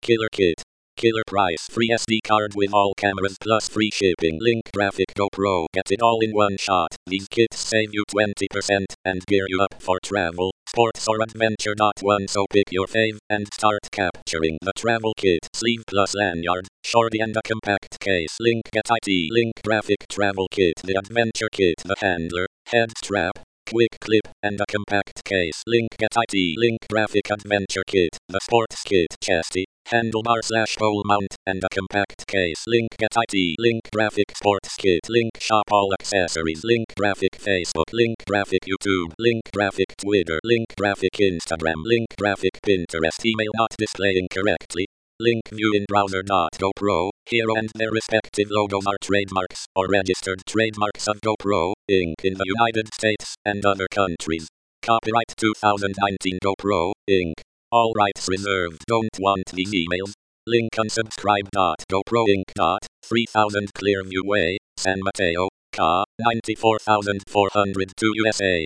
Killer Kit. Killer price. Free SD card with all cameras plus free shipping. Link graphic GoPro. Get it all in one shot. These kits save you 20% and gear you up for travel, sports or adventure. One So pick your fave and start capturing the travel kit. Sleeve plus lanyard, shorty and a compact case. Link Get IT. Link graphic travel kit. The adventure kit. The handler, head strap, quick clip, and a compact case. Link Get IT. Link graphic adventure kit. The sports kit. Chesty, handlebar slash pole mount, and a compact case. Link Get IT. Link graphic sports kit. Link shop all accessories. Link graphic Facebook. Link graphic YouTube. Link graphic Twitter. Link graphic Instagram. Link graphic Pinterest. Email not displaying correctly. Link view in browser. GoPro, Hero and their respective logos are trademarks or registered trademarks of GoPro, Inc. in the United States and other countries. Copyright 2019 GoPro, Inc. All rights reserved. Don't want these emails? Link unsubscribe. GoPro Inc. 3000 Clearview Way, San Mateo, Ca. 94402 USA.